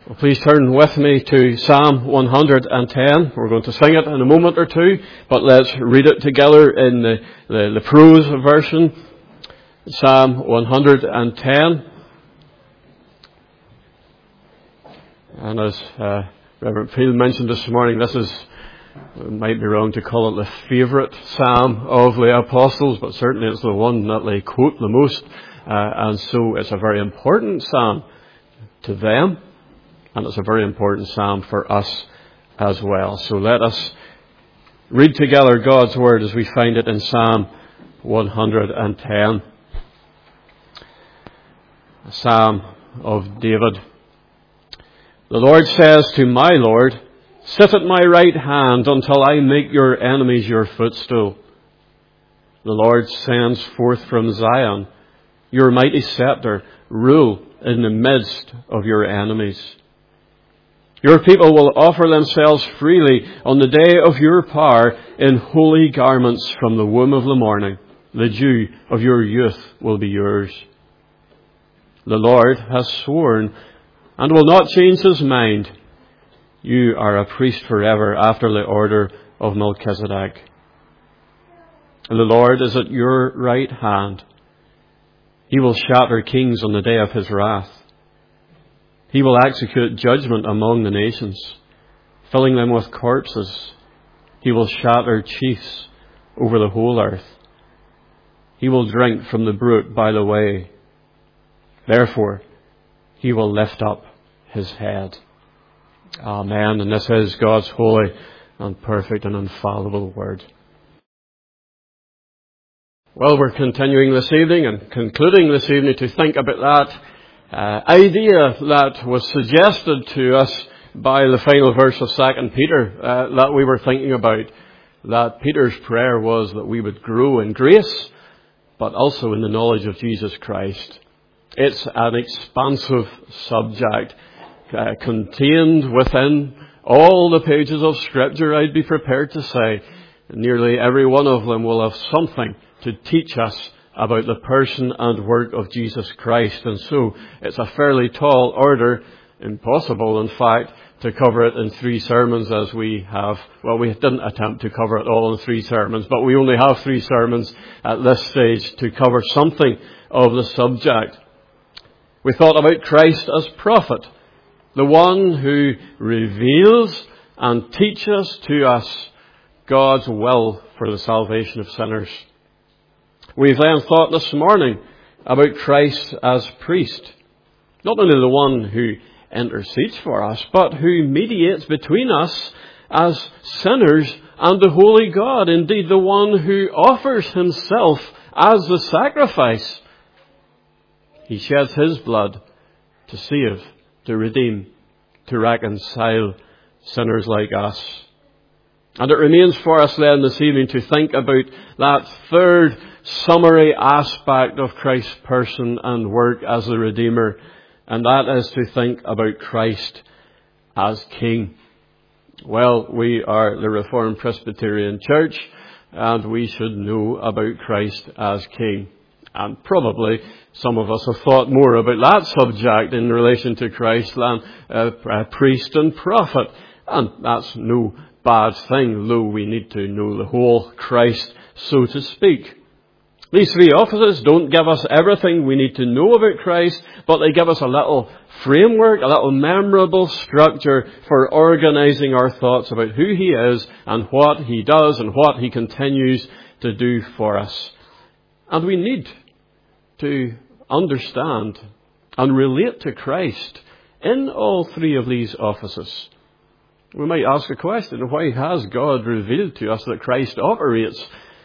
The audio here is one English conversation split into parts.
Well, please turn with me to Psalm 110. We're going to sing it in a moment or two, but let's read it together in the prose version. Psalm 110. And as Reverend Peel mentioned this morning, this is, it might be wrong to call it the favourite psalm of the apostles, but certainly it's the one that they quote the most. And so it's a very important psalm to them. And it's a very important psalm for us as well. So let us read together God's Word as we find it in Psalm 110. A psalm of David. The Lord says to my Lord, sit at my right hand until I make your enemies your footstool. The Lord sends forth from Zion your mighty scepter, rule in the midst of your enemies. Your people will offer themselves freely on the day of your power in holy garments from the womb of the morning. The dew of your youth will be yours. The Lord has sworn and will not change his mind. You are a priest forever after the order of Melchizedek. The Lord is at your right hand. He will shatter kings on the day of his wrath. He will execute judgment among the nations, filling them with corpses. He will shatter chiefs over the whole earth. He will drink from the brook by the way. Therefore, he will lift up his head. Amen. And this is God's holy and perfect and infallible word. Well, we're continuing this evening and concluding this evening to think about that idea that was suggested to us by the final verse of 2 Peter that we were thinking about. That Peter's prayer was that we would grow in grace, but also in the knowledge of Jesus Christ. It's an expansive subject contained within all the pages of Scripture, I'd be prepared to say. Nearly every one of them will have something to teach us about the person and work of Jesus Christ. And so it's a fairly tall order, impossible in fact, to cover it in 3 sermons as we have. Well, we didn't attempt to cover it all in 3 sermons, but we only have 3 sermons at this stage to cover something of the subject. We thought about Christ as prophet, the one who reveals and teaches to us God's will for the salvation of sinners. We've then thought this morning about Christ as priest. Not only the one who intercedes for us, but who mediates between us as sinners and the holy God. Indeed, the one who offers himself as the sacrifice. He sheds his blood to save, to redeem, to reconcile sinners like us. And it remains for us then this evening to think about that third summary aspect of Christ's person and work as the Redeemer, and that is to think about Christ as King. Well, we are the Reformed Presbyterian Church, and we should know about Christ as King. And probably some of us have thought more about that subject in relation to Christ than priest and prophet. And that's no bad thing, though we need to know the whole Christ, so to speak. These 3 offices don't give us everything we need to know about Christ, but they give us a little framework, a little memorable structure for organising our thoughts about who he is and what he does and what he continues to do for us. And we need to understand and relate to Christ in all 3 of these offices. We might ask a question, why has God revealed to us that Christ operates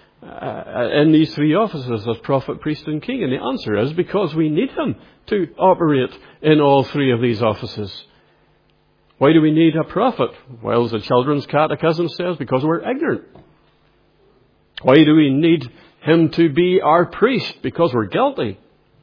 in these 3 offices as prophet, priest and king? And the answer is because we need him to operate in all 3 of these offices. Why do we need a prophet? Well, as the Children's Catechism says, because we're ignorant. Why do we need him to be our priest? Because we're guilty.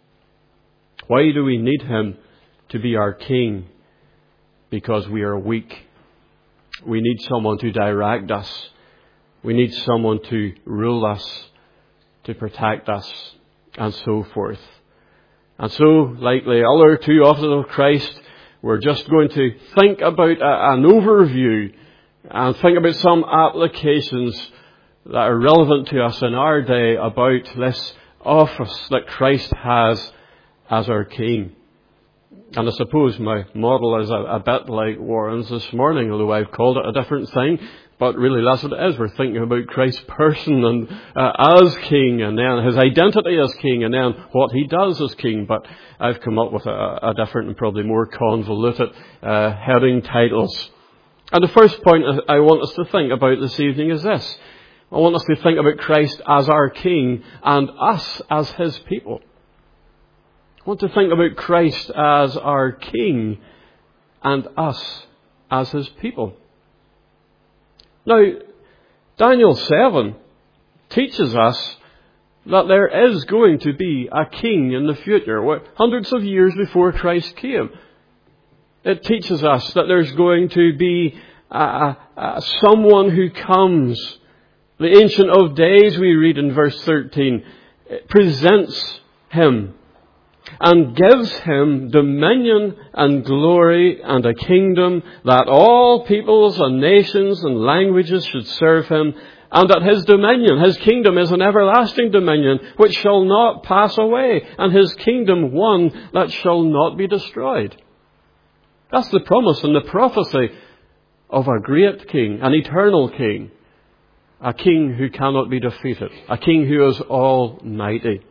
Why do we need him to be our king? Because we are weak. We need someone to direct us. We need someone to rule us, to protect us, and so forth. And so, like the other 2 offices of Christ, We're just going to think about an overview and think about some applications that are relevant to us in our day about this office that Christ has as our King. And I suppose my model is a bit like Warren's this morning, although I've called it a different thing. But really that's what it is. We're thinking about Christ's person and as King, and then his identity as King, and then what he does as King. But I've come up with a different and probably more convoluted heading titles. And the first point I want us to think about this evening is this. I want us to think about Christ as our King and us as his people. I want to think about Christ as our King and us as his people. Now, Daniel 7 teaches us that there is going to be a king in the future, hundreds of years before Christ came. It teaches us that there's going to be someone who comes. The Ancient of Days, we read in verse 13, presents him and gives him dominion and glory and a kingdom that all peoples and nations and languages should serve him, and that his dominion, his kingdom, is an everlasting dominion which shall not pass away, and his kingdom one that shall not be destroyed. That's the promise and the prophecy of a great king, an eternal king, a king who cannot be defeated, a king who is almighty.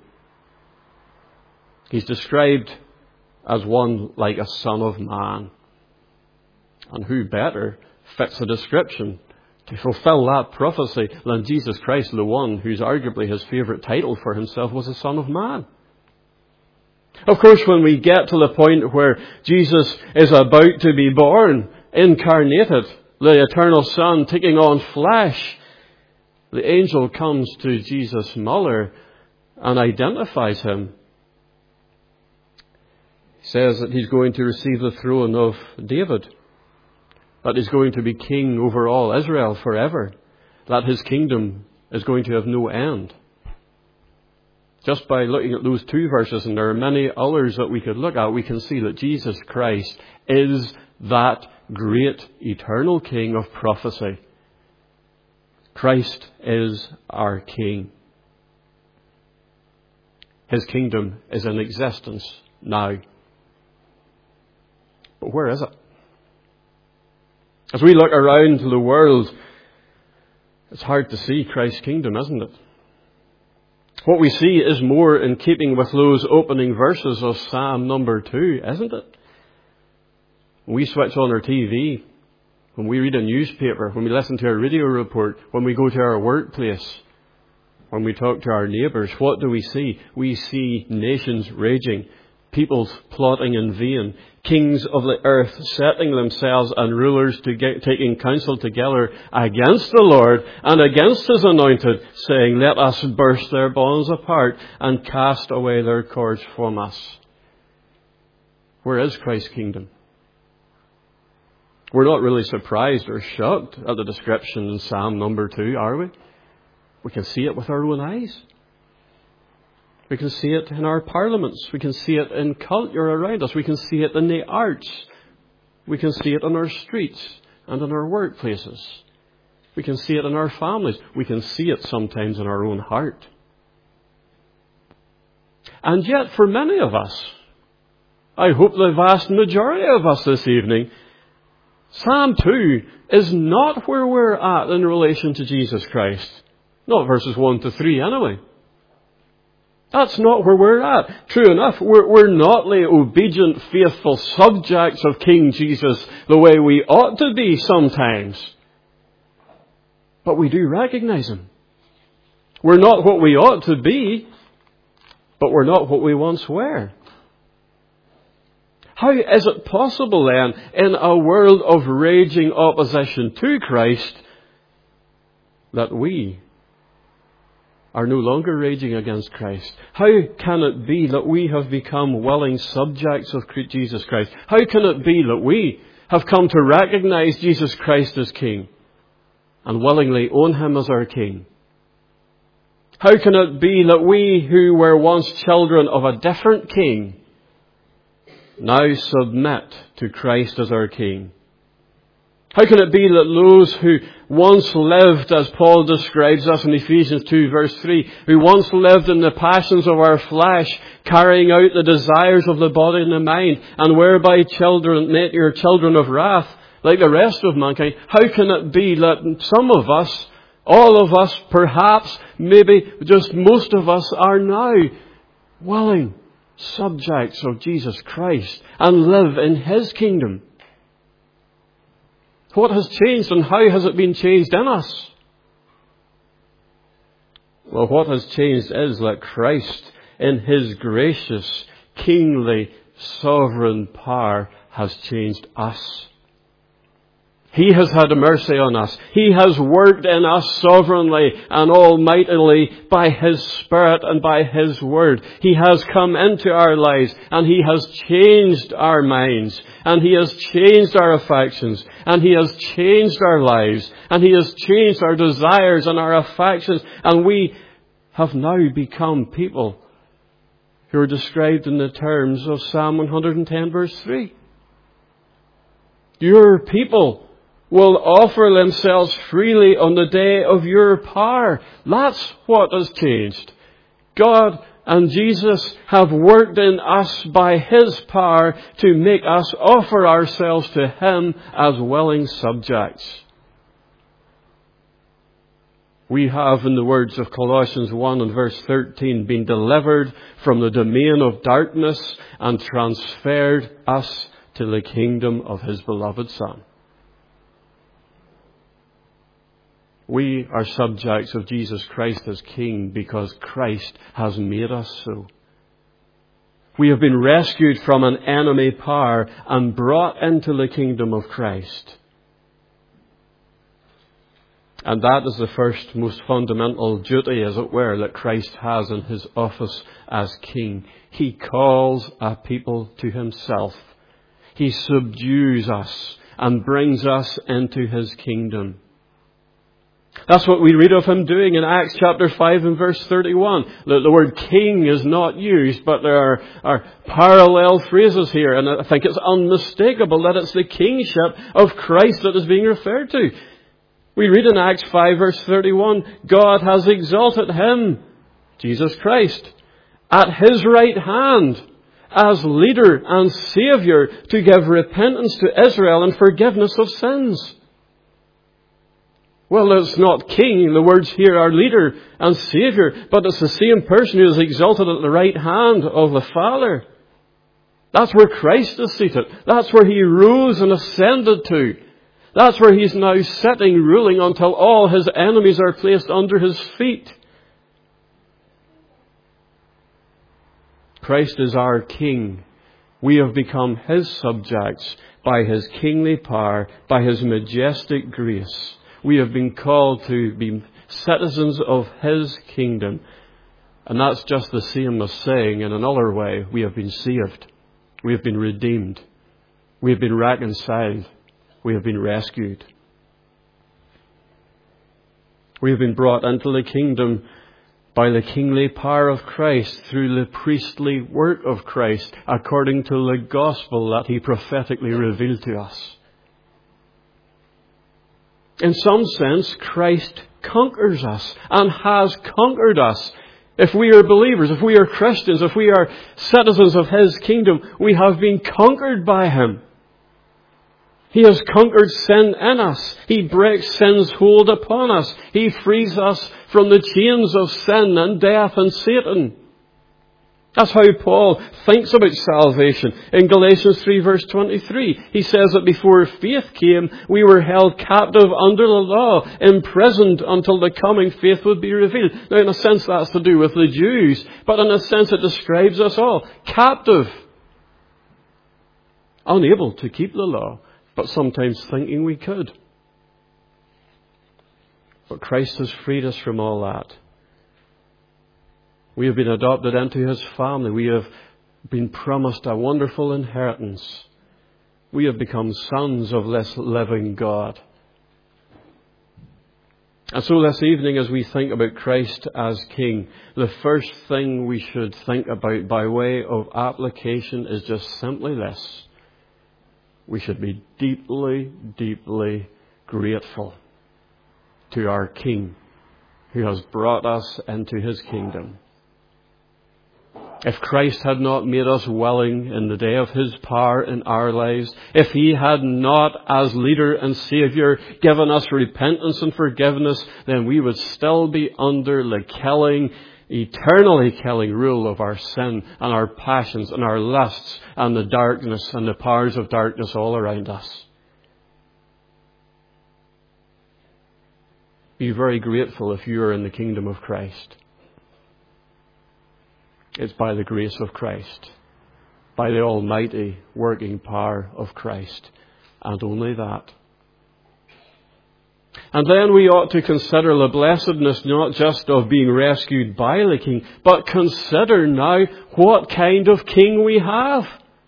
He's described as one like a son of man. And who better fits the description to fulfill that prophecy than Jesus Christ, the one whose arguably his favourite title for himself was the Son of Man. Of course, when we get to the point where Jesus is about to be born, incarnated, the eternal Son taking on flesh, the angel comes to Jesus' mother and identifies him. He says that he's going to receive the throne of David, that he's going to be king over all Israel forever, that his kingdom is going to have no end. Just by looking at those two verses, and there are many others that we could look at, we can see that Jesus Christ is that great eternal King of prophecy. Christ is our King. His kingdom is in existence now. But where is it? As we look around the world, it's hard to see Christ's kingdom, isn't it? What we see is more in keeping with those opening verses of Psalm number 2, isn't it? When we switch on our TV, when we read a newspaper, when we listen to a radio report, when we go to our workplace, when we talk to our neighbours, what do we see? We see nations raging, peoples plotting in vain, kings of the earth setting themselves and rulers taking counsel together against the Lord and against his anointed, saying, let us burst their bonds apart and cast away their cords from us. Where is Christ's kingdom? We're not really surprised or shocked at the description in Psalm number 2, are we? We can see it with our own eyes. We can see it in our parliaments. We can see it in culture around us. We can see it in the arts. We can see it on our streets and in our workplaces. We can see it in our families. We can see it sometimes in our own heart. And yet, for many of us, I hope the vast majority of us this evening, Psalm 2 is not where we're at in relation to Jesus Christ. Not verses 1 to 3 anyway. That's not where we're at. True enough, we're not the obedient, faithful subjects of King Jesus the way we ought to be sometimes. But we do recognize him. We're not what we ought to be, but we're not what we once were. How is it possible then, in a world of raging opposition to Christ, that we are no longer raging against Christ? How can it be that we have become willing subjects of Jesus Christ? How can it be that we have come to recognize Jesus Christ as King and willingly own him as our King? How can it be that we who were once children of a different King now submit to Christ as our King. How can it be that those who once lived, as Paul describes us in Ephesians 2 verse 3, who once lived in the passions of our flesh, carrying out the desires of the body and the mind, and whereby your children of wrath, like the rest of mankind, how can it be that some of us, all of us, perhaps, maybe just most of us are now willing subjects of Jesus Christ and live in His kingdom? What has changed and how has it been changed in us? Well, what has changed is that Christ, in His gracious, kingly, sovereign power, has changed us. He has had mercy on us. He has worked in us sovereignly and almightily by His Spirit and by His Word. He has come into our lives and He has changed our minds and He has changed our affections and He has changed our lives and He has changed our desires and our affections, and we have now become people who are described in the terms of Psalm 110 verse 3. Your people will offer themselves freely on the day of your power. That's what has changed. God and Jesus have worked in us by His power to make us offer ourselves to Him as willing subjects. We have, in the words of Colossians 1 and verse 13, been delivered from the domain of darkness and transferred us to the kingdom of His beloved Son. We are subjects of Jesus Christ as King because Christ has made us so. We have been rescued from an enemy power and brought into the kingdom of Christ. And that is the first, most fundamental duty, as it were, that Christ has in His office as King. He calls a people to Himself. He subdues us and brings us into His kingdom. That's what we read of Him doing in Acts chapter 5 and verse 31. The word king is not used, but there are parallel phrases here, and I think it's unmistakable that it's the kingship of Christ that is being referred to. We read in Acts 5 verse 31, God has exalted Him, Jesus Christ, at His right hand as leader and Saviour to give repentance to Israel and forgiveness of sins. Well, it's not king. The words here are leader and Saviour, but it's the same person who is exalted at the right hand of the Father. That's where Christ is seated. That's where He rose and ascended to. That's where He's now sitting, ruling until all His enemies are placed under His feet. Christ is our King. We have become His subjects by His kingly power, by His majestic grace. We have been called to be citizens of His kingdom. And that's just the same as saying, in another way, we have been saved. We have been redeemed. We have been reconciled. We have been rescued. We have been brought into the kingdom by the kingly power of Christ through the priestly work of Christ, according to the gospel that He prophetically revealed to us. In some sense, Christ conquers us and has conquered us. If we are believers, if we are Christians, if we are citizens of His kingdom, we have been conquered by Him. He has conquered sin in us. He breaks sin's hold upon us. He frees us from the chains of sin and death and Satan. That's how Paul thinks about salvation. In Galatians 3 verse 23, he says that before faith came, we were held captive under the law, imprisoned until the coming faith would be revealed. Now, in a sense, that's to do with the Jews, but in a sense, it describes us all. Captive. Unable to keep the law, but sometimes thinking we could. But Christ has freed us from all that. We have been adopted into His family. We have been promised a wonderful inheritance. We have become sons of this living God. And so this evening, as we think about Christ as King, the first thing we should think about by way of application is just simply this. We should be deeply, deeply grateful to our King who has brought us into His kingdom. If Christ had not made us willing in the day of His power in our lives, if He had not, as leader and Saviour, given us repentance and forgiveness, then we would still be under the killing, eternally killing rule of our sin and our passions and our lusts and the darkness and the powers of darkness all around us. Be very grateful if you are in the kingdom of Christ. It's by the grace of Christ, by the almighty working power of Christ, and only that. And then we ought to consider the blessedness not just of being rescued by the King, but consider now what kind of King we have.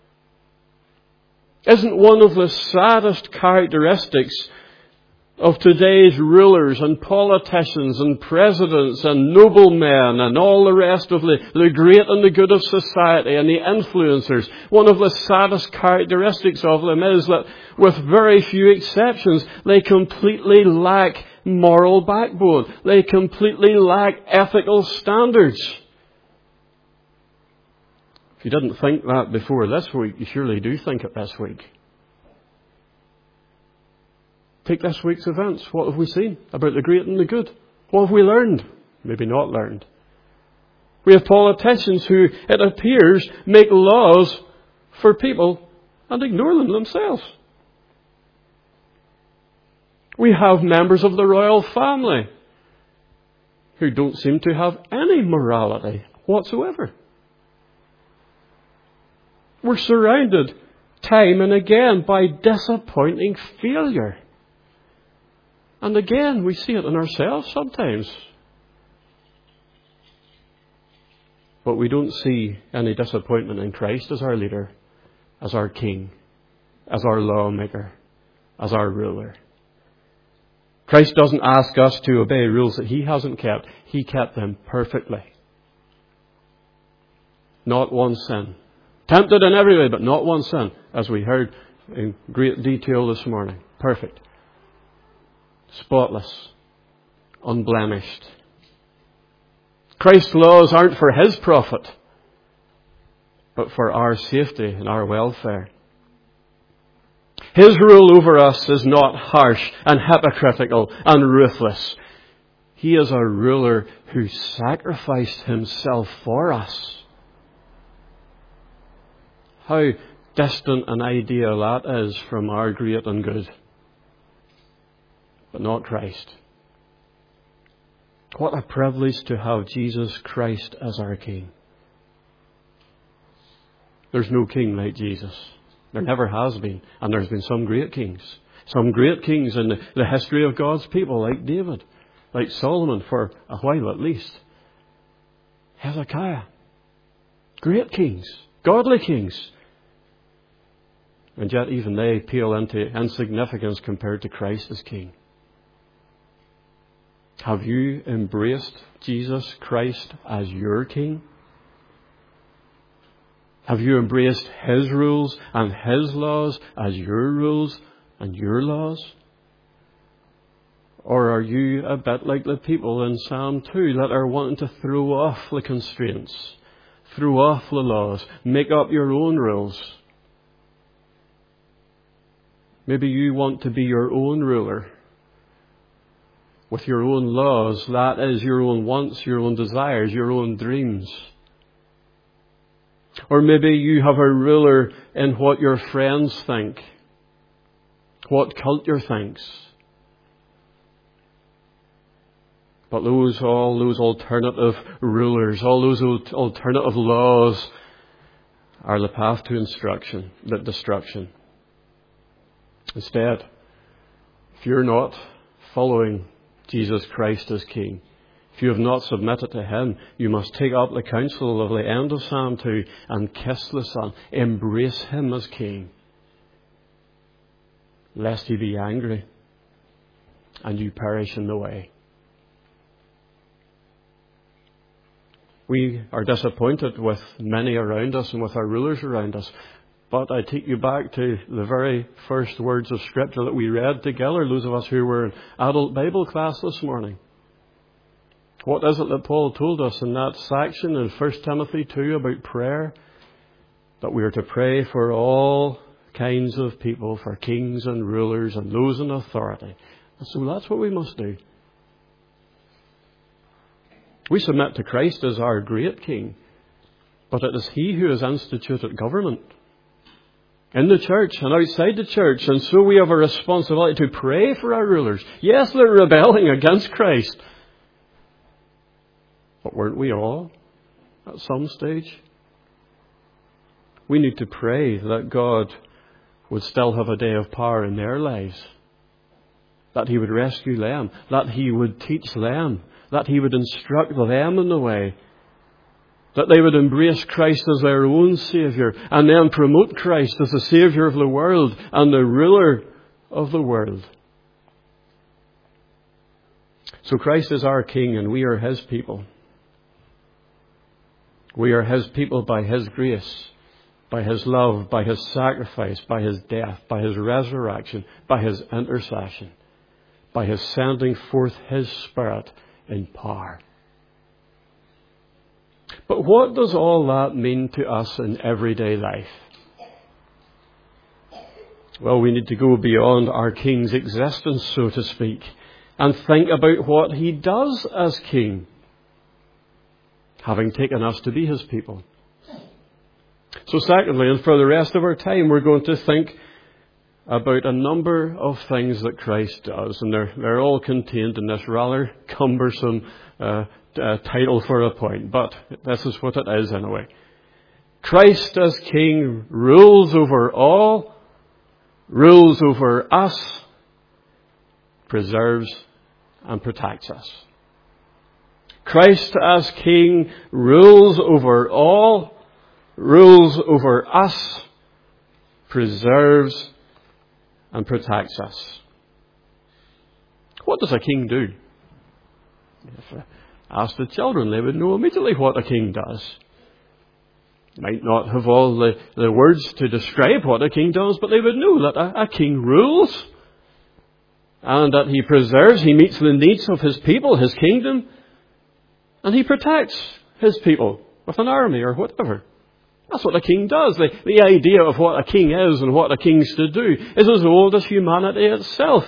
Isn't one of the saddest characteristics of today's rulers and politicians and presidents and noblemen and all the rest of the great and the good of society and the influencers, one of the saddest characteristics of them is that with very few exceptions, they completely lack moral backbone. They completely lack ethical standards. If you didn't think that before this week, you surely do think it this week. Take this week's events. What have we seen about the great and the good? What have we learned? Maybe not learned. We have politicians who, it appears, make laws for people and ignore them themselves. We have members of the royal family who don't seem to have any morality whatsoever. We're surrounded time and again by disappointing failure. And again, we see it in ourselves sometimes. But we don't see any disappointment in Christ as our leader, as our King, as our lawmaker, as our ruler. Christ doesn't ask us to obey rules that He hasn't kept. He kept them perfectly. Not one sin. Tempted in every way, but not one sin, as we heard in great detail this morning. Perfect. Spotless, unblemished. Christ's laws aren't for His profit, but for our safety and our welfare. His rule over us is not harsh and hypocritical and ruthless. He is a ruler who sacrificed Himself for us. How distant an idea that is from our great and good. But not Christ. What a privilege to have Jesus Christ as our King. There's no king like Jesus. There never has been. And there's been some great kings. Some great kings in the history of God's people, like David, like Solomon for a while at least. Hezekiah. Great kings. Godly kings. And yet even they pale into insignificance compared to Christ as King. Have you embraced Jesus Christ as your King? Have you embraced His rules and His laws as your rules and your laws? Or are you a bit like the people in Psalm 2 that are wanting to throw off the constraints, throw off the laws, make up your own rules? Maybe you want to be your own ruler. With your own laws, that is your own wants, your own desires, your own dreams. Or maybe you have a ruler in what your friends think, what culture thinks. But all those alternative rulers, all those alternative laws are the path to destruction. Instead, if you're not following Jesus Christ as King, if you have not submitted to Him, you must take up the counsel of the end of Psalm 2 and kiss the Son. Embrace Him as King, lest He be angry and you perish in the way. We are disappointed with many around us and with our rulers around us. But I take you back to the very first words of Scripture that we read together, those of us who were in adult Bible class this morning. What is it that Paul told us in that section in 1 Timothy 2 about prayer? That we are to pray for all kinds of people, for kings and rulers and those in authority. So that's what we must do. We submit to Christ as our great King, but it is He who has instituted government in the church and outside the church, and so we have a responsibility to pray for our rulers. Yes, they're rebelling against Christ, but weren't we all at some stage? We need to pray that God would still have a day of power in their lives, that He would rescue them, that He would teach them, that He would instruct them in the way, that they would embrace Christ as their own Saviour and then promote Christ as the Saviour of the world and the ruler of the world. So Christ is our King and we are His people. We are His people by His grace, by His love, by His sacrifice, by His death, by His resurrection, by His intercession, by His sending forth His Spirit in power. But what does all that mean to us in everyday life? Well, we need to go beyond our King's existence, so to speak, and think about what He does as King, having taken us to be His people. So secondly, and for the rest of our time, we're going to think about a number of things that Christ does, and they're all contained in this rather cumbersome title for a point, but this is what it is anyway. Christ as King rules over all, rules over us, preserves and protects us. Christ as King rules over all, rules over us, preserves and protects us. What does a king do? If I asked the children, they would know immediately what a king does. Might not have all the words to describe what a king does, but they would know that a king rules and that he preserves, he meets the needs of his people, his kingdom, and he protects his people with an army or whatever. That's what a king does. The idea of what a king is and what a king's to do is as old as humanity itself.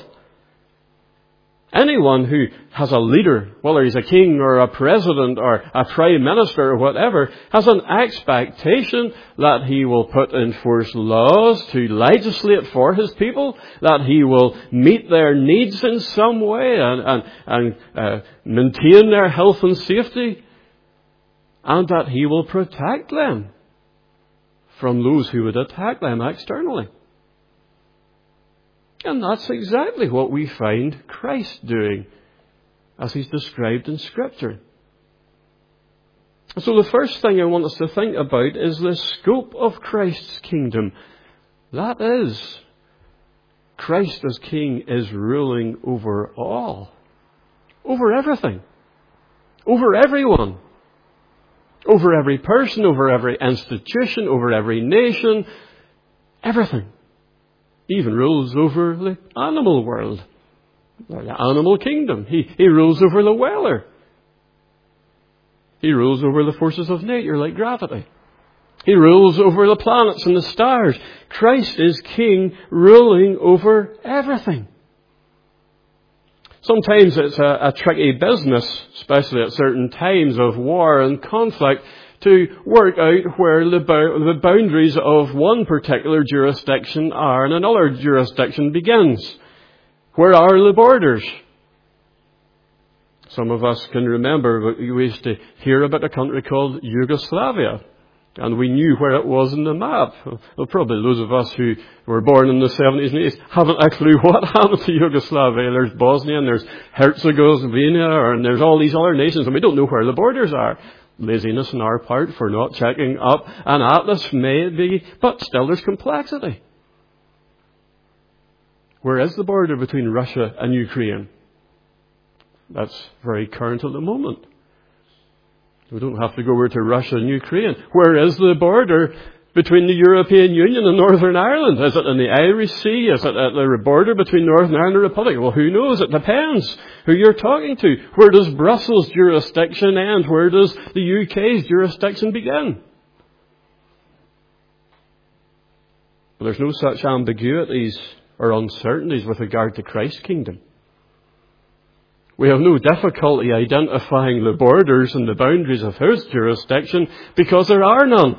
Anyone who has a leader, whether he's a king or a president or a prime minister or whatever, has an expectation that he will put in force laws to legislate for his people, that he will meet their needs in some way and maintain their health and safety, and that he will protect them from those who would attack them externally. And that's exactly what we find Christ doing as He's described in Scripture. So the first thing I want us to think about is the scope of Christ's kingdom. That is, Christ as King is ruling over all, over everything, over everyone, over every person, over every institution, over every nation, everything. He even rules over the animal world, or the animal kingdom. He rules over the weather. He rules over the forces of nature like gravity. He rules over the planets and the stars. Christ is King, ruling over everything. Sometimes it's a tricky business, especially at certain times of war and conflict, to work out where the boundaries of one particular jurisdiction are and another jurisdiction begins. Where are the borders? Some of us can remember, we used to hear about a country called Yugoslavia, and we knew where it was in the map. Well, probably those of us who were born in the 70s and 80s haven't a clue what happened to Yugoslavia. There's Bosnia and there's Herzegovina and there's all these other nations, and we don't know where the borders are. Laziness on our part for not checking up an atlas maybe, but still there's complexity. Where is the border between Russia and Ukraine? That's very current at the moment. We don't have to go over to Russia and Ukraine. Where is the border between the European Union and Northern Ireland? Is it in the Irish Sea? Is it at the border between Northern Ireland and the Republic? Well, who knows? It depends who you're talking to. Where does Brussels' jurisdiction end? Where does the UK's jurisdiction begin? But there's no such ambiguities or uncertainties with regard to Christ's kingdom. We have no difficulty identifying the borders and the boundaries of His jurisdiction because there are none.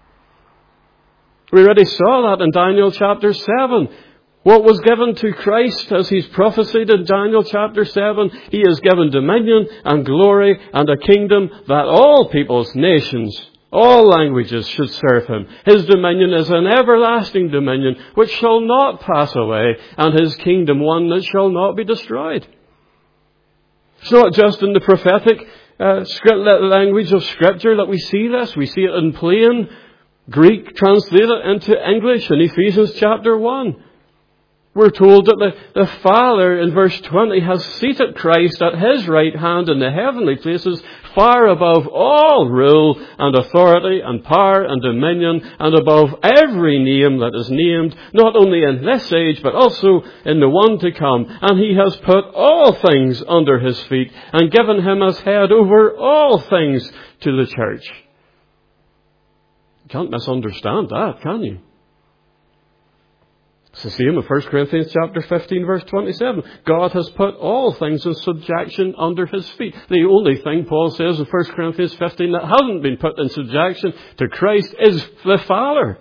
We already saw that in Daniel chapter 7. What was given to Christ as He's prophesied in Daniel chapter 7, He is given dominion and glory and a kingdom that all peoples, nations, all languages should serve Him. His dominion is an everlasting dominion which shall not pass away, and His kingdom one that shall not be destroyed. It's not just in the prophetic language of Scripture that we see this. We see it in plain Greek translated into English in Ephesians chapter 1. We're told that the Father in verse 20 has seated Christ at His right hand in the heavenly places, far above all rule and authority and power and dominion, and above every name that is named, not only in this age but also in the one to come. And He has put all things under His feet and given Him as head over all things to the church. You can't misunderstand that, can you? It's the same in 1 Corinthians chapter 15 verse 27. God has put all things in subjection under His feet. The only thing Paul says in 1 Corinthians 15 that hasn't been put in subjection to Christ is the Father.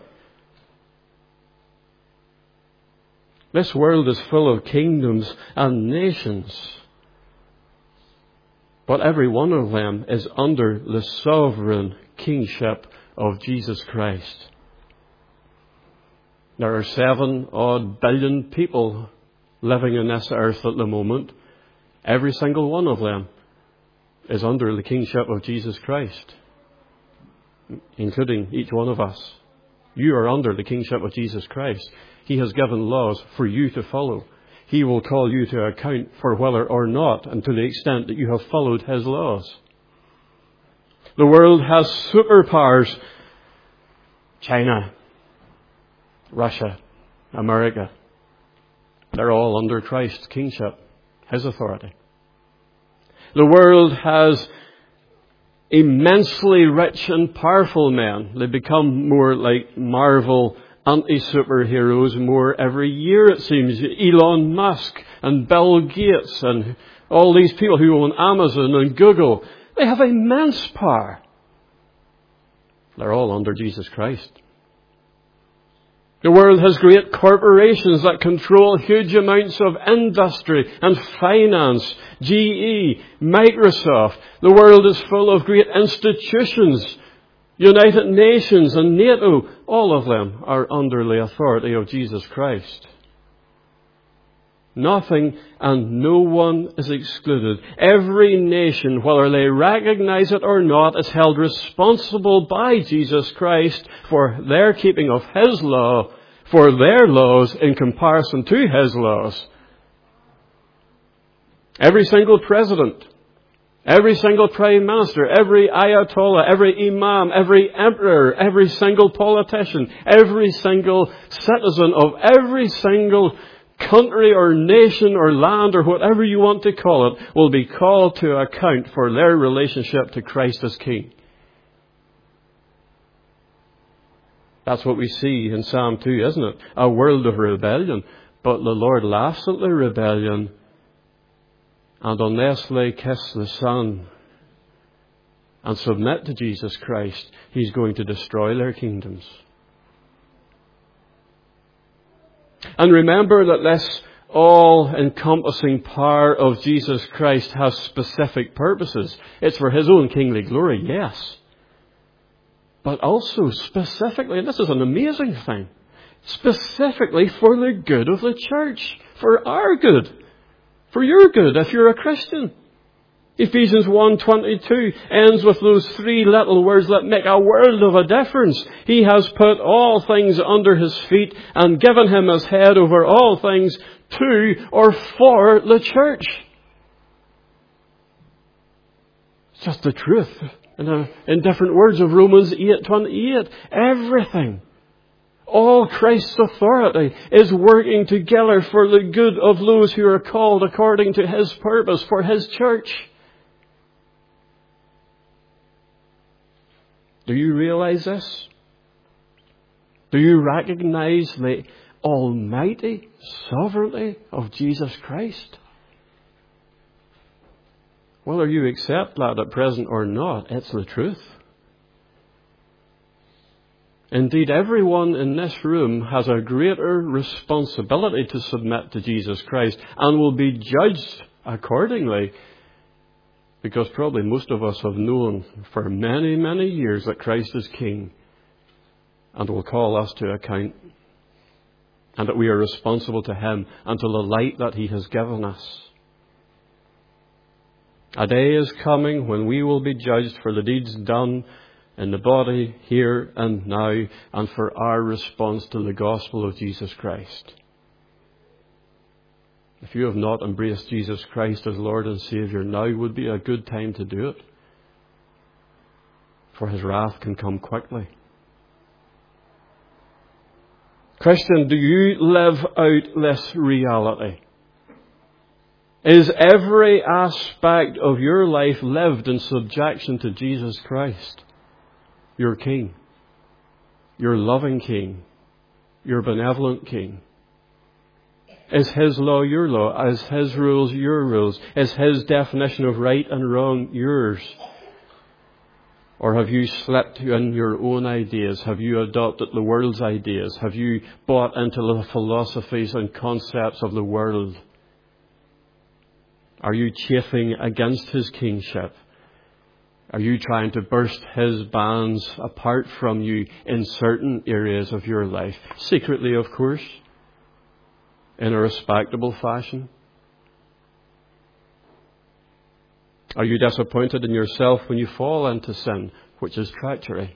This world is full of kingdoms and nations, but every one of them is under the sovereign kingship of Jesus Christ. There are 7-odd billion people living on this earth at the moment. Every single one of them is under the kingship of Jesus Christ, including each one of us. You are under the kingship of Jesus Christ. He has given laws for you to follow. He will call you to account for whether or not, and to the extent that you have followed His laws. The world has superpowers. China, Russia, America, they're all under Christ's kingship, His authority. The world has immensely rich and powerful men. They become more like Marvel anti-superheroes more every year, it seems. Elon Musk and Bill Gates and all these people who own Amazon and Google, they have immense power. They're all under Jesus Christ. The world has great corporations that control huge amounts of industry and finance. GE, Microsoft. The world is full of great institutions. United Nations and NATO. All of them are under the authority of Jesus Christ. Nothing and no one is excluded. Every nation, whether they recognize it or not, is held responsible by Jesus Christ for their keeping of His law, for their laws in comparison to His laws. Every single president, every single prime minister, every ayatollah, every imam, every emperor, every single politician, every single citizen of every single country or nation or land or whatever you want to call it will be called to account for their relationship to Christ as King. That's what we see in Psalm 2, isn't it? A world of rebellion. But the Lord laughs at the rebellion, and unless they kiss the Son and submit to Jesus Christ, He's going to destroy their kingdoms. And remember that this all-encompassing power of Jesus Christ has specific purposes. It's for His own kingly glory, yes. But also specifically, and this is an amazing thing, specifically for the good of the church, for our good, for your good if you're a Christian. Ephesians 1:22 ends with those 3 little words that make a world of a difference. He has put all things under His feet and given Him as head over all things to or for the church. It's just the truth. In different words of Romans 8:28, everything, all Christ's authority is working together for the good of those who are called according to His purpose for His church. Do you realize this? Do you recognize the almighty sovereignty of Jesus Christ? Whether you accept that at present or not, it's the truth. Indeed, everyone in this room has a greater responsibility to submit to Jesus Christ and will be judged accordingly, because probably most of us have known for many, many years that Christ is King and will call us to account, and that we are responsible to Him and to the light that He has given us. A day is coming when we will be judged for the deeds done in the body, here and now, and for our response to the gospel of Jesus Christ. If you have not embraced Jesus Christ as Lord and Saviour, now would be a good time to do it, for His wrath can come quickly. Christian, do you live out this reality? Is every aspect of your life lived in subjection to Jesus Christ, your King, your loving King, your benevolent King? Is His law your law? Is His rules your rules? Is His definition of right and wrong yours? Or have you slipped in your own ideas? Have you adopted the world's ideas? Have you bought into the philosophies and concepts of the world? Are you chafing against His kingship? Are you trying to burst His bands apart from you in certain areas of your life? Secretly, of course, in a respectable fashion. Are you disappointed in yourself when you fall into sin, which is treachery?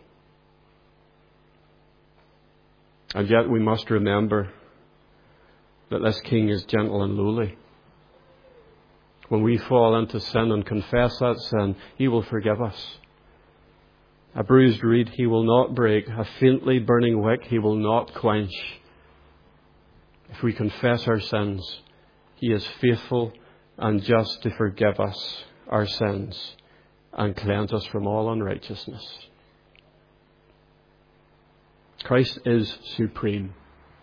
And yet we must remember that this King is gentle and lowly. When we fall into sin and confess that sin, He will forgive us. A bruised reed He will not break. A faintly burning wick He will not quench. If we confess our sins, He is faithful and just to forgive us our sins and cleanse us from all unrighteousness. Christ is supreme.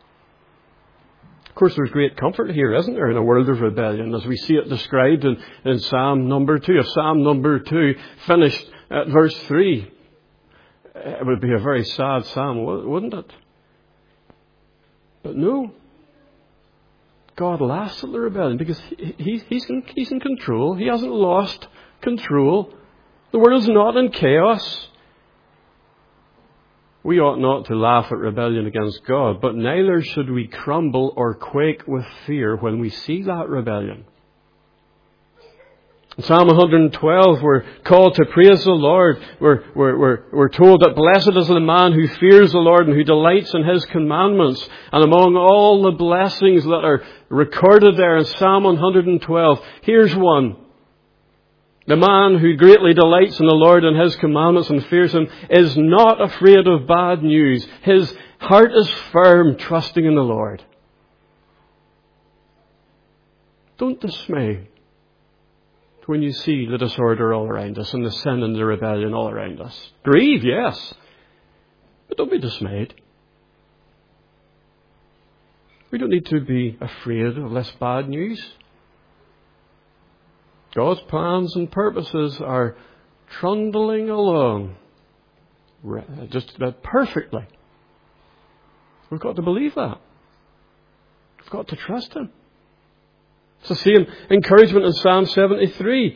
Of course, there's great comfort here, isn't there, in a world of rebellion, as we see it described in Psalm number 2. If Psalm number 2 finished at verse 3, it would be a very sad psalm, wouldn't it? But no. God laughs at the rebellion because he's in control. He hasn't lost control. The world's not in chaos. We ought not to laugh at rebellion against God, but neither should we crumble or quake with fear when we see that rebellion. In Psalm 112, we're called to praise the Lord. We're told that blessed is the man who fears the Lord and who delights in His commandments. And among all the blessings that are recorded there in Psalm 112, here's one. The man who greatly delights in the Lord and His commandments and fears Him is not afraid of bad news. His heart is firm, trusting in the Lord. Don't dismay when you see the disorder all around us and the sin and the rebellion all around us. Grieve, yes, but don't be dismayed. We don't need to be afraid of this bad news. God's plans and purposes are trundling along just perfectly. We've got to believe that. We've got to trust Him. It's the same encouragement in Psalm 73.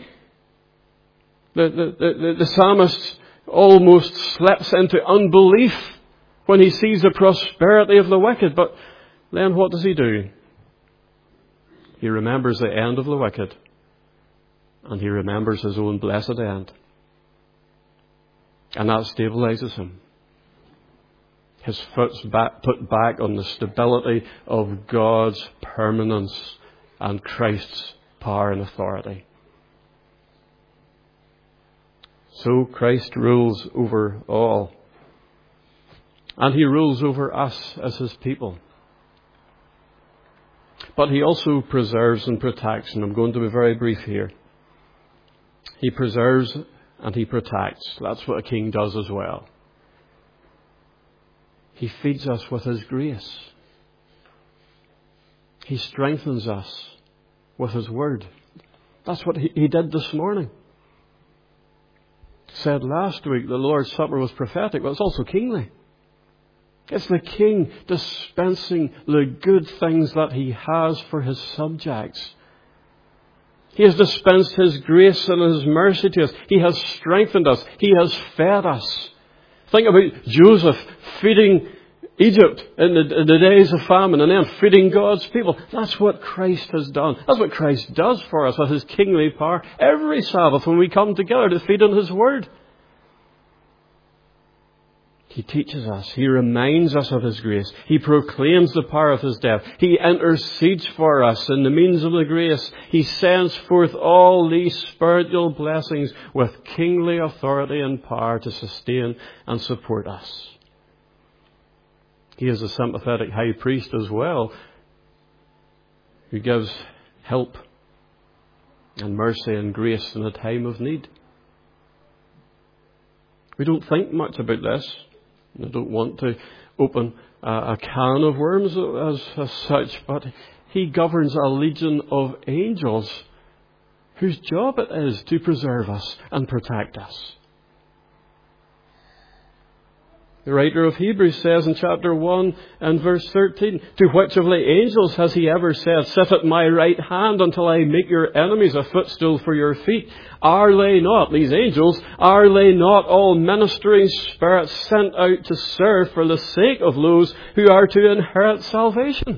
The psalmist almost slips into unbelief when he sees the prosperity of the wicked. But then what does he do? He remembers the end of the wicked. And he remembers his own blessed end. And that stabilizes him. His foot's put back on the stability of God's permanence and Christ's power and authority. So Christ rules over all. And He rules over us as His people. But He also preserves and protects, and I'm going to be very brief here. He preserves and He protects. That's what a king does as well. He feeds us with His grace. He strengthens us with His word. That's what He did this morning. Said last week the Lord's Supper was prophetic, but it's also kingly. It's the king dispensing the good things that he has for his subjects. He has dispensed His grace and His mercy to us. He has strengthened us. He has fed us. Think about Joseph feeding Egypt in the days of famine and then feeding God's people. That's what Christ has done. That's what Christ does for us with His kingly power. Every Sabbath when we come together to feed on His word. He teaches us. He reminds us of His grace. He proclaims the power of His death. He intercedes for us in the means of the grace. He sends forth all these spiritual blessings with kingly authority and power to sustain and support us. He is a sympathetic high priest as well, who gives help and mercy and grace in a time of need. We don't think much about this. I don't want to open a can of worms as such, but He governs a legion of angels whose job it is to preserve us and protect us. The writer of Hebrews says in chapter 1 and verse 13, "To which of the angels has He ever said, 'Sit at my right hand until I make your enemies a footstool for your feet'? Are they not," these angels, "are they not all ministering spirits sent out to serve for the sake of those who are to inherit salvation?"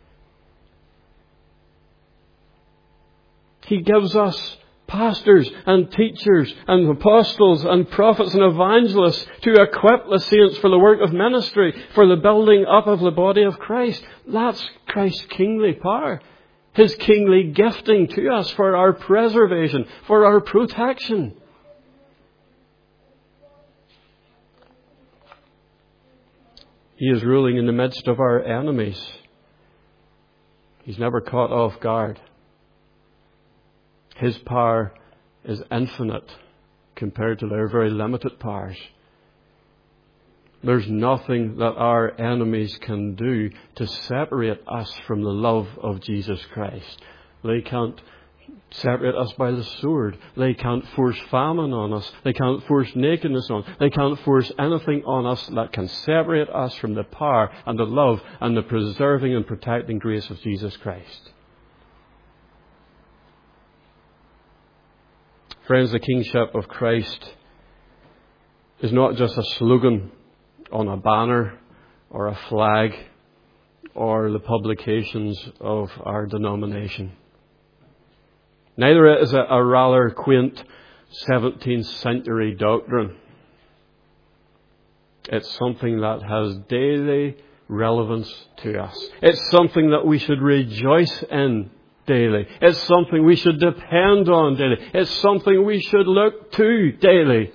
He gives us pastors and teachers and apostles and prophets and evangelists to equip the saints for the work of ministry, for the building up of the body of Christ. That's Christ's kingly power. His kingly gifting to us for our preservation, for our protection. He is ruling in the midst of our enemies. He's never caught off guard. His power is infinite compared to their very limited powers. There's nothing that our enemies can do to separate us from the love of Jesus Christ. They can't separate us by the sword. They can't force famine on us. They can't force nakedness on us. They can't force anything on us that can separate us from the power and the love and the preserving and protecting grace of Jesus Christ. Friends, the kingship of Christ is not just a slogan on a banner or a flag or the publications of our denomination. Neither is it a rather quaint 17th century doctrine. It's something that has daily relevance to us. It's something that we should rejoice in daily. It's something we should depend on daily. It's something we should look to daily.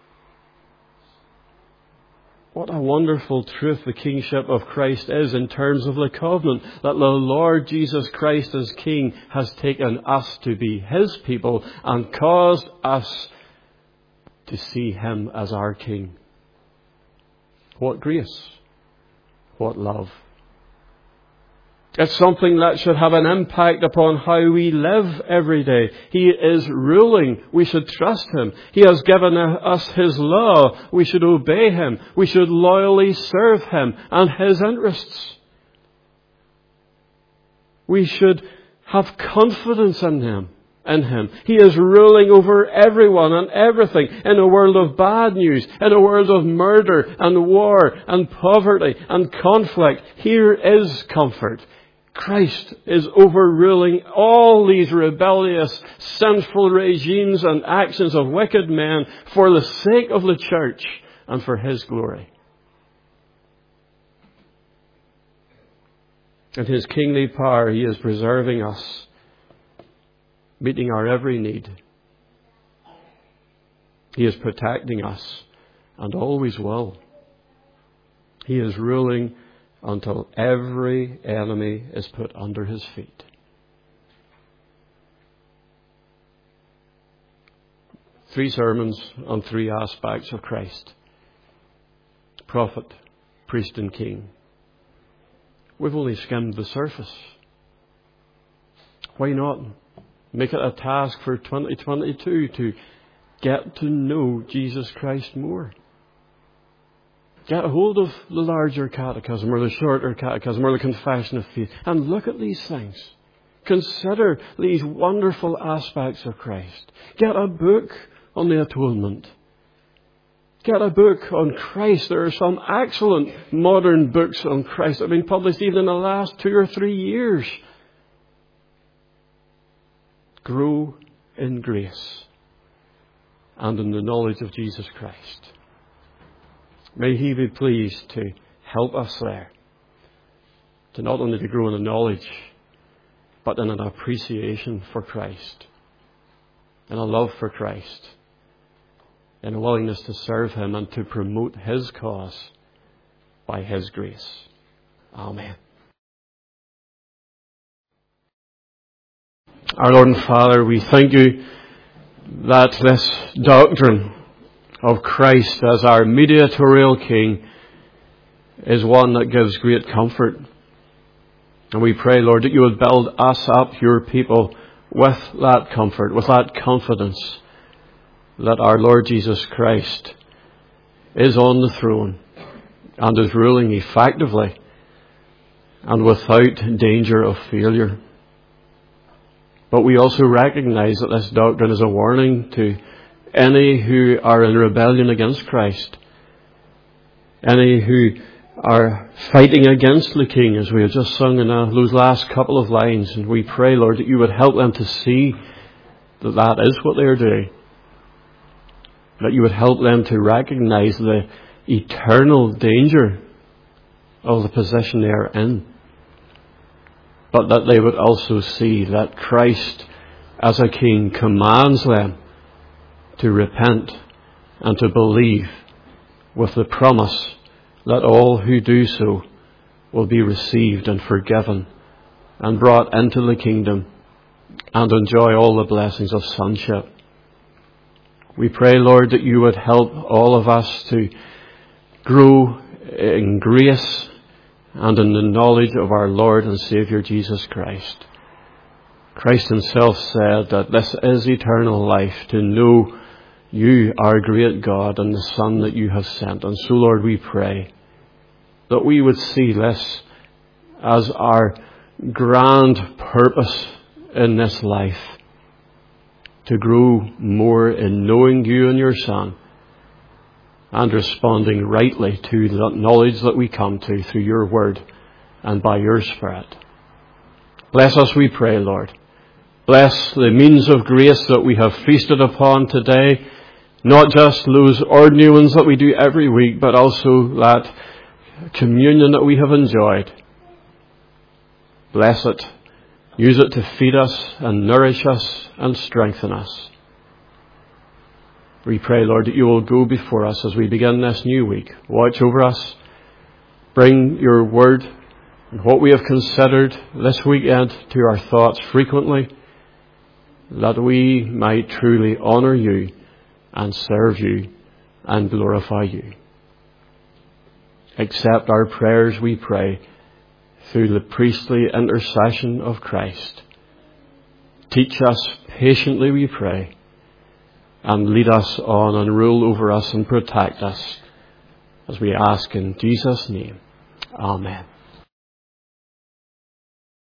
What a wonderful truth the kingship of Christ is in terms of the covenant, that the Lord Jesus Christ as King has taken us to be His people and caused us to see Him as our King. What grace! What love! It's something that should have an impact upon how we live every day. He is ruling. We should trust Him. He has given us His law. We should obey Him. We should loyally serve Him and His interests. We should have confidence in Him. He is ruling over everyone and everything in a world of bad news, in a world of murder and war and poverty and conflict. Here is comfort. Christ is overruling all these rebellious, sinful regimes and actions of wicked men for the sake of the church and for His glory. In His kingly power, He is preserving us, meeting our every need. He is protecting us and always will. He is ruling until every enemy is put under his feet. Three sermons on three aspects of Christ: prophet, priest and king. We've only skimmed the surface. Why not make it a task for 2022 to get to know Jesus Christ more? Get a hold of the larger catechism or the shorter catechism or the confession of faith and look at these things. Consider these wonderful aspects of Christ. Get a book on the atonement. Get a book on Christ. There are some excellent modern books on Christ that have been published even in the last 2 or 3 years. Grow in grace and in the knowledge of Jesus Christ. May He be pleased to help us there, to not only to grow in the knowledge, but in an appreciation for Christ, in a love for Christ, in a willingness to serve Him and to promote His cause by His grace. Amen. Our Lord and Father, we thank You that this doctrine of Christ as our mediatorial King is one that gives great comfort. And we pray, Lord, that You would build us up, Your people, with that comfort, with that confidence that our Lord Jesus Christ is on the throne and is ruling effectively and without danger of failure. But we also recognize that this doctrine is a warning to any who are in rebellion against Christ, any who are fighting against the King, as we have just sung in those last couple of lines. And we pray, Lord, that You would help them to see that that is what they are doing. That You would help them to recognize the eternal danger of the position they are in. But that they would also see that Christ, as a King, commands them to repent and to believe, with the promise that all who do so will be received and forgiven and brought into the kingdom and enjoy all the blessings of sonship. We pray, Lord, that You would help all of us to grow in grace and in the knowledge of our Lord and Saviour Jesus Christ. Christ Himself said that this is eternal life, to know You, our great God, and the Son that You have sent. And so, Lord, we pray that we would see this as our grand purpose in this life, to grow more in knowing You and Your Son and responding rightly to the knowledge that we come to through Your Word and by Your Spirit. Bless us, we pray, Lord. Bless the means of grace that we have feasted upon today, not just those ordinary ones that we do every week, but also that communion that we have enjoyed. Bless it. Use it to feed us and nourish us and strengthen us. We pray, Lord, that You will go before us as we begin this new week. Watch over us. Bring Your Word and what we have considered this weekend to our thoughts frequently, that we might truly honour You and serve You and glorify You. Accept our prayers, we pray, through the priestly intercession of Christ. Teach us patiently, we pray, and lead us on and rule over us and protect us, as we ask in Jesus' name. Amen.